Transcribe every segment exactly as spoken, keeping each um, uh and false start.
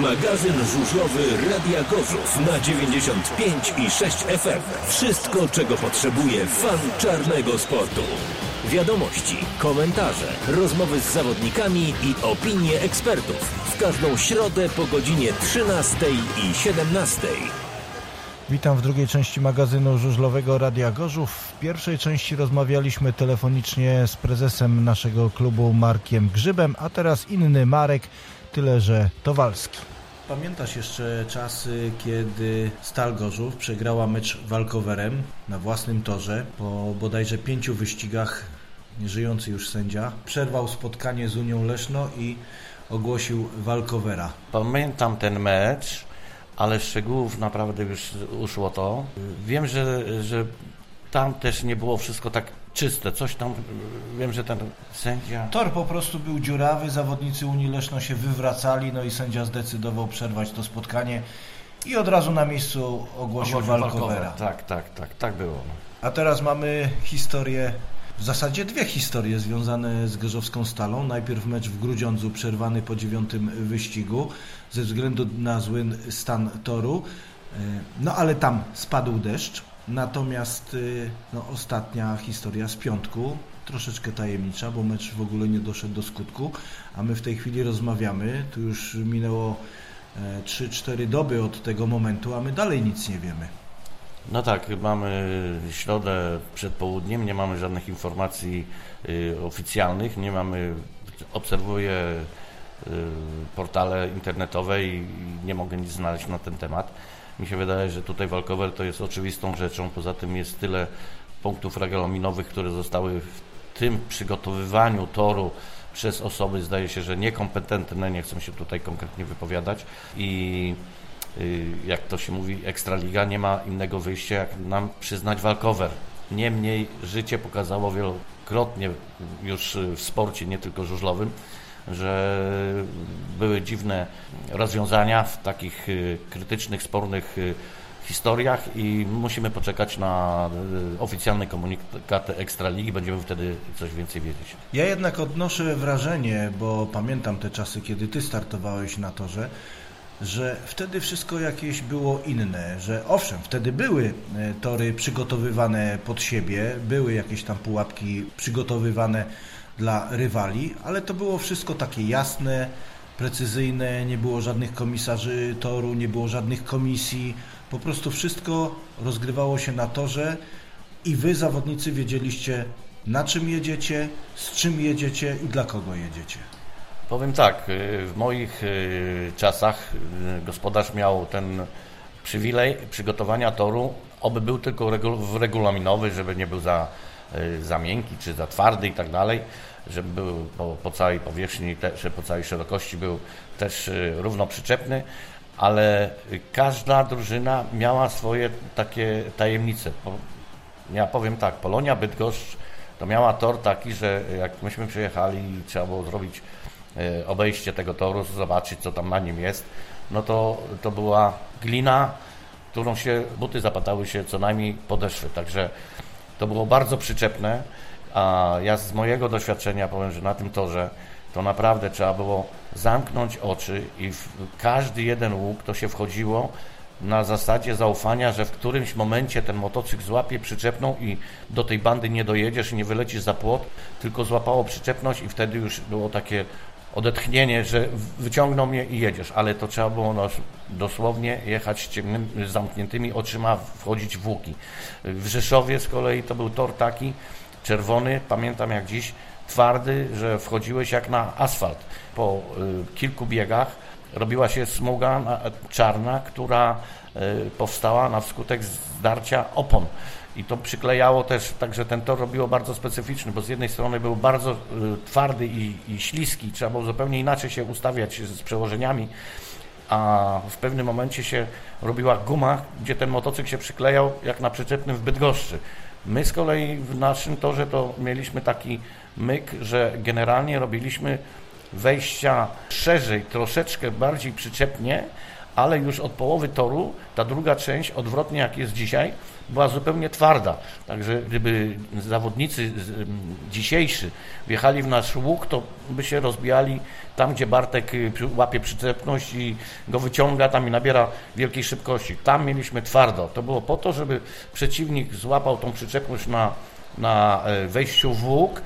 Magazyn żużlowy Radia Gorzów na dziewięćdziesiąt pięć i sześć F M. Wszystko, czego potrzebuje fan czarnego sportu. Wiadomości, komentarze, rozmowy z zawodnikami i opinie ekspertów. W każdą środę po godzinie trzynastej i siedemnastej. Witam w drugiej części magazynu żużlowego Radia Gorzów. W pierwszej części rozmawialiśmy telefonicznie z prezesem naszego klubu Markiem Grzybem, a teraz inny Marek, tyle że Towalski. Pamiętasz jeszcze czasy, kiedy Stal Gorzów przegrała mecz walkowerem na własnym torze po bodajże pięciu wyścigach. Nieżyjący już sędzia przerwał spotkanie z Unią Leszno i ogłosił walkowera. Pamiętam ten mecz, ale szczegółów naprawdę już uszło to. Wiem, że, że tam też nie było wszystko tak czyste. Coś tam, wiem, że ten sędzia... Tor po prostu był dziurawy, zawodnicy Unii Leszno się wywracali, no i sędzia zdecydował przerwać to spotkanie i od razu na miejscu ogłosił, ogłosił walkowera. Tak, tak, tak, tak było. A teraz mamy historię, w zasadzie dwie historie związane z gorzowską Stalą. Najpierw mecz w Grudziądzu przerwany po dziewiątym wyścigu ze względu na zły stan toru, no ale tam spadł deszcz. Natomiast no, ostatnia historia z piątku, troszeczkę tajemnicza, bo mecz w ogóle nie doszedł do skutku, a my w tej chwili rozmawiamy, tu już minęło trzy cztery doby od tego momentu, a my dalej nic nie wiemy. No tak, mamy środę przed południem, nie mamy żadnych informacji y, oficjalnych, nie mamy, obserwuję y, portale internetowe i nie mogę nic znaleźć na ten temat. Mi się wydaje, że tutaj walkover to jest oczywistą rzeczą, poza tym jest tyle punktów regulaminowych, które zostały w tym przygotowywaniu toru przez osoby, zdaje się, że niekompetentne, nie chcę się tutaj konkretnie wypowiadać i jak to się mówi, Ekstraliga nie ma innego wyjścia, jak nam przyznać walkover. Niemniej życie pokazało wielokrotnie już w sporcie, nie tylko żużlowym, że były dziwne rozwiązania w takich krytycznych, spornych historiach i musimy poczekać na oficjalny komunikat Ekstraligi, będziemy wtedy coś więcej wiedzieć. Ja jednak odnoszę wrażenie, bo pamiętam te czasy, kiedy Ty startowałeś na torze, że wtedy wszystko jakieś było inne, że owszem, wtedy były tory przygotowywane pod siebie, były jakieś tam pułapki przygotowywane dla rywali, ale to było wszystko takie jasne, precyzyjne, nie było żadnych komisarzy toru, nie było żadnych komisji, po prostu wszystko rozgrywało się na torze i wy, zawodnicy, wiedzieliście, na czym jedziecie, z czym jedziecie i dla kogo jedziecie. Powiem tak, w moich czasach gospodarz miał ten przywilej przygotowania toru, oby był tylko regulaminowy, żeby nie był za, za miękki czy za twardy i tak dalej, żeby był po, po całej powierzchni, że po całej szerokości był też równo przyczepny, ale każda drużyna miała swoje takie tajemnice. Ja powiem tak, Polonia Bydgoszcz to miała tor taki, że jak myśmy przyjechali i trzeba było zrobić obejście tego toru, zobaczyć, co tam na nim jest, no to, to była glina, którą się, buty zapadały się co najmniej podeszwy, także to było bardzo przyczepne, a ja z mojego doświadczenia powiem, że na tym torze to naprawdę trzeba było zamknąć oczy i w każdy jeden łuk to się wchodziło na zasadzie zaufania, że w którymś momencie ten motocykl złapie przyczepną i do tej bandy nie dojedziesz i nie wylecisz za płot, tylko złapało przyczepność i wtedy już było takie odetchnienie, że wyciągnął mnie i jedziesz, ale to trzeba było dosłownie jechać z, ciemnym, z zamkniętymi oczyma, wchodzić w łuki. W Rzeszowie z kolei to był tor taki czerwony, pamiętam jak dziś, twardy, że wchodziłeś jak na asfalt. Po y, kilku biegach robiła się smuga na, czarna, która y, powstała na wskutek zdarcia opon. I to przyklejało też, także ten tor robiło bardzo specyficzny, bo z jednej strony był bardzo y, twardy i, i śliski, trzeba było zupełnie inaczej się ustawiać z przełożeniami, a w pewnym momencie się robiła guma, gdzie ten motocykl się przyklejał jak na przyczepnym w Bydgoszczy. My z kolei w naszym torze to mieliśmy taki myk, że generalnie robiliśmy wejścia szerzej, troszeczkę bardziej przyczepnie, ale już od połowy toru ta druga część, odwrotnie jak jest dzisiaj, była zupełnie twarda. Także gdyby zawodnicy dzisiejsi wjechali w nasz łuk, to by się rozbijali tam, gdzie Bartek łapie przyczepność i go wyciąga tam i nabiera wielkiej szybkości. Tam mieliśmy twardo. To było po to, żeby przeciwnik złapał tą przyczepność na, na wejściu w łuk,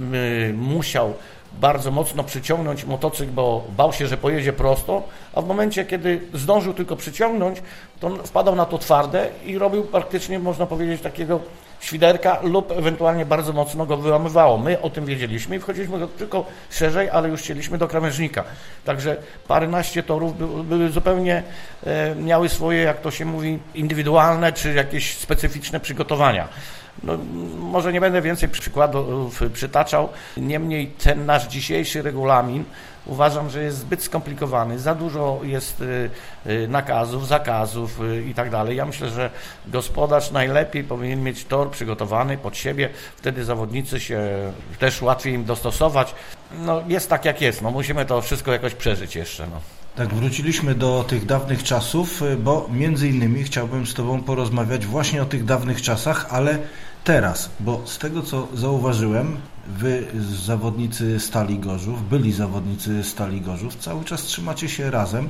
musiał bardzo mocno przyciągnąć motocykl, bo bał się, że pojedzie prosto, a w momencie, kiedy zdążył tylko przyciągnąć, to wpadał na to twarde i robił praktycznie, można powiedzieć, takiego świderka lub ewentualnie bardzo mocno go wyłamywało. My o tym wiedzieliśmy i wchodziliśmy tylko szerzej, ale już chcieliśmy do krawężnika. Także paręnaście torów były, były zupełnie, e, miały swoje, jak to się mówi, indywidualne czy jakieś specyficzne przygotowania. No, może nie będę więcej przykładów przytaczał, niemniej ten nasz dzisiejszy regulamin uważam, że jest zbyt skomplikowany, za dużo jest nakazów, zakazów i tak dalej. Ja myślę, że gospodarz najlepiej powinien mieć tor przygotowany pod siebie, wtedy zawodnicy się też łatwiej im dostosować. No, jest tak jak jest, no, musimy to wszystko jakoś przeżyć jeszcze. No. Tak, wróciliśmy do tych dawnych czasów, bo między innymi chciałbym z Tobą porozmawiać właśnie o tych dawnych czasach, ale teraz, bo z tego co zauważyłem, Wy zawodnicy Stali Gorzów, byli zawodnicy Stali Gorzów, cały czas trzymacie się razem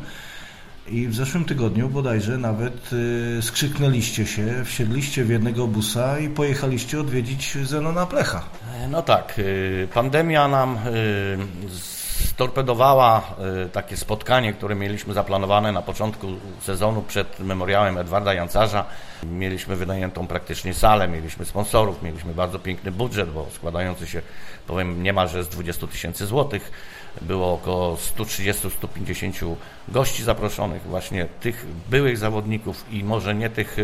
i w zeszłym tygodniu bodajże nawet y, skrzyknęliście się, wsiedliście w jednego busa i pojechaliście odwiedzić Zenona Plecha. No tak, y, pandemia nam y, storpedowała takie spotkanie, które mieliśmy zaplanowane na początku sezonu przed memoriałem Edwarda Jancarza. Mieliśmy wynajętą praktycznie salę, mieliśmy sponsorów, mieliśmy bardzo piękny budżet, bo składający się, powiem, niemalże z dwudziestu tysięcy złotych. Było około sto trzydzieści do stu pięćdziesięciu gości zaproszonych, właśnie tych byłych zawodników i może nie tych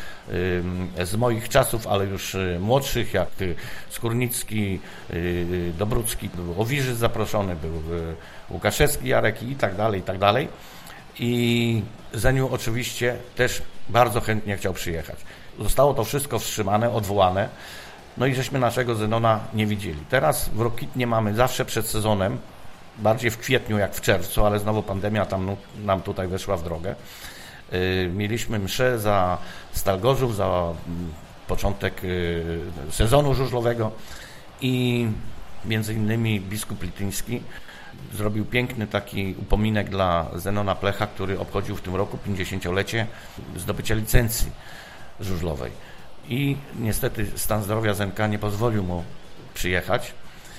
z moich czasów, ale już młodszych, jak Skórnicki, Dobrucki, był Owiżyc zaproszony, był Łukaszewski, Jarek i tak dalej, i tak dalej. I Zeniu oczywiście też bardzo chętnie chciał przyjechać. Zostało to wszystko wstrzymane, odwołane, no i żeśmy naszego Zenona nie widzieli. Teraz w Rokitnie mamy zawsze przed sezonem, bardziej w kwietniu jak w czerwcu, ale znowu pandemia tam nam tutaj weszła w drogę. Mieliśmy mszę za Stal Gorzów, za początek sezonu żużlowego i między innymi biskup Lityński zrobił piękny taki upominek dla Zenona Plecha, który obchodził w tym roku pięćdziesięciolecie zdobycia licencji żużlowej. I niestety stan zdrowia Zenka nie pozwolił mu przyjechać,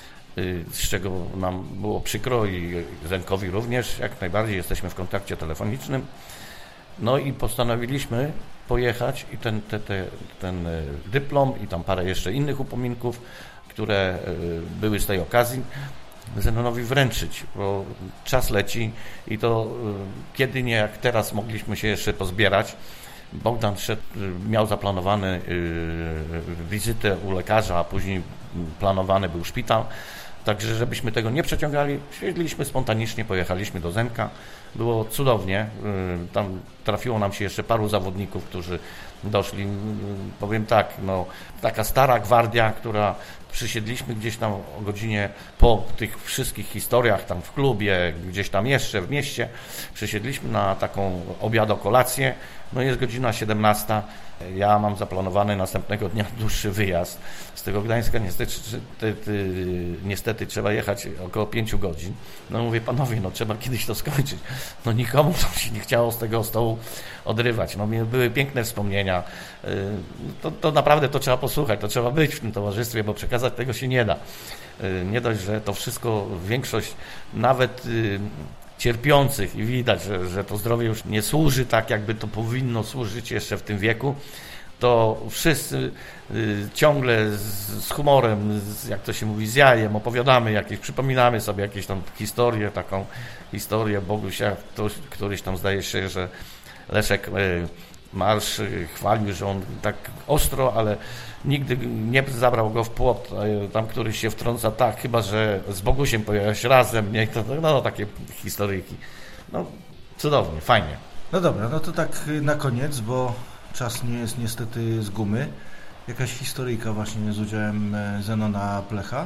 z czego nam było przykro i Zenkowi również, jak najbardziej jesteśmy w kontakcie telefonicznym. No i postanowiliśmy pojechać i ten, te, te, ten dyplom i tam parę jeszcze innych upominków, które były z tej okazji, Zenonowi wręczyć, bo czas leci i to kiedy nie jak teraz mogliśmy się jeszcze pozbierać. Bogdan szedł, miał zaplanowany wizytę u lekarza, a później planowany był szpital. Także żebyśmy tego nie przeciągali, siedliśmy spontanicznie, pojechaliśmy do Zenka. Było cudownie. Tam trafiło nam się jeszcze paru zawodników, którzy doszli. Powiem tak, no, taka stara gwardia, która przysiedliśmy gdzieś tam o godzinie po tych wszystkich historiach tam w klubie, gdzieś tam jeszcze w mieście. Przysiedliśmy na taką obiado-kolację. No jest godzina siedemnasta. Ja mam zaplanowany następnego dnia dłuższy wyjazd. Z tego Gdańska niestety, niestety trzeba jechać około pięciu godzin. No mówię, panowie, no trzeba kiedyś to skończyć. No nikomu to się nie chciało z tego stołu odrywać. No były piękne wspomnienia. To, to naprawdę to trzeba posłuchać, to trzeba być w tym towarzystwie, bo przekazać tego się nie da. Nie dość, że to wszystko, większość nawet cierpiących i widać, że, że to zdrowie już nie służy tak, jakby to powinno służyć jeszcze w tym wieku, to wszyscy y, ciągle z, z humorem, z, jak to się mówi, z jajem opowiadamy jakieś, przypominamy sobie jakieś tam historię, taką historię Bogusia, ktoś, któryś tam zdaje się, że Leszek y, Marsz y, chwalił, że on tak ostro, ale nigdy nie zabrał go w płot, tam któryś się wtrąca tak, chyba że z Bogusiem pojechałeś razem, nie? To, no takie historyjki. No cudownie, fajnie. No dobra, no to tak na koniec, bo czas nie jest niestety z gumy. Jakaś historyjka właśnie z udziałem Zenona Plecha?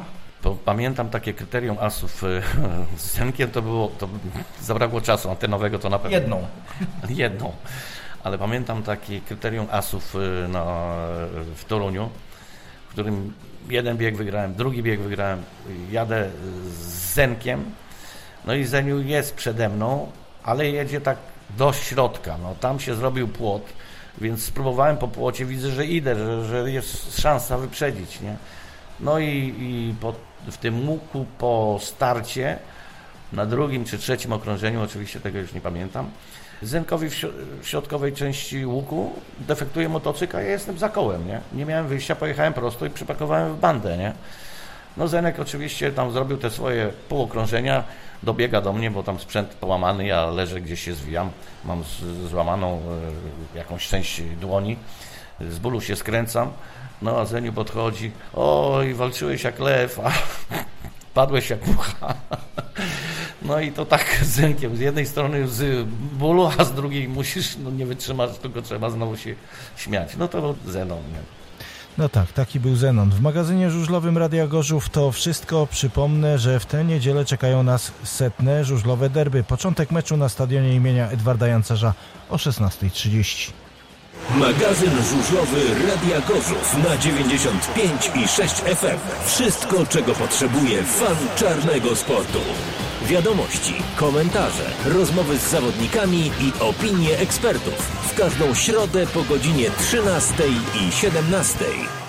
Bo pamiętam takie kryterium asów z Zenkiem, to było, to zabrakło czasu antenowego, to na pewno. Jedną. Jedną. Ale pamiętam takie kryterium asów na, w Toruniu, w którym jeden bieg wygrałem, drugi bieg wygrałem, jadę z Zenkiem, no i Zeniu jest przede mną, ale jedzie tak do środka, no tam się zrobił płot, więc spróbowałem po płocie, widzę, że idę, że, że jest szansa wyprzedzić, nie? No i, i po, w tym łuku po starcie, na drugim czy trzecim okrążeniu, oczywiście tego już nie pamiętam, Zenkowi w, w środkowej części łuku defektuje motocykl, a ja jestem za kołem, nie? Nie miałem wyjścia, pojechałem prosto i przypakowałem w bandę, nie? No Zenek oczywiście tam zrobił te swoje półokrążenia, dobiega do mnie, bo tam sprzęt połamany, ja leżę gdzieś się zwijam, mam z, złamaną e, jakąś część dłoni, z bólu się skręcam, no a Zeniu podchodzi, oj, walczyłeś jak lew, a padłeś jak mucha. No i to tak z Zenkiem, z jednej strony z bólu, a z drugiej musisz, no nie wytrzymasz, tylko trzeba znowu się śmiać. No to Zenon, nie? No tak, taki był Zenon. W magazynie żużlowym Radia Gorzów to wszystko. Przypomnę, że w tę niedzielę czekają nas setne żużlowe derby. Początek meczu na stadionie imienia Edwarda Jancarza o szesnasta trzydzieści. Magazyn żużlowy Radia Gorzów na dziewięćdziesiąt pięć i sześć F M. Wszystko, czego potrzebuje fan czarnego sportu. Wiadomości, komentarze, rozmowy z zawodnikami i opinie ekspertów. W każdą środę po godzinie trzynastej i siedemnastej.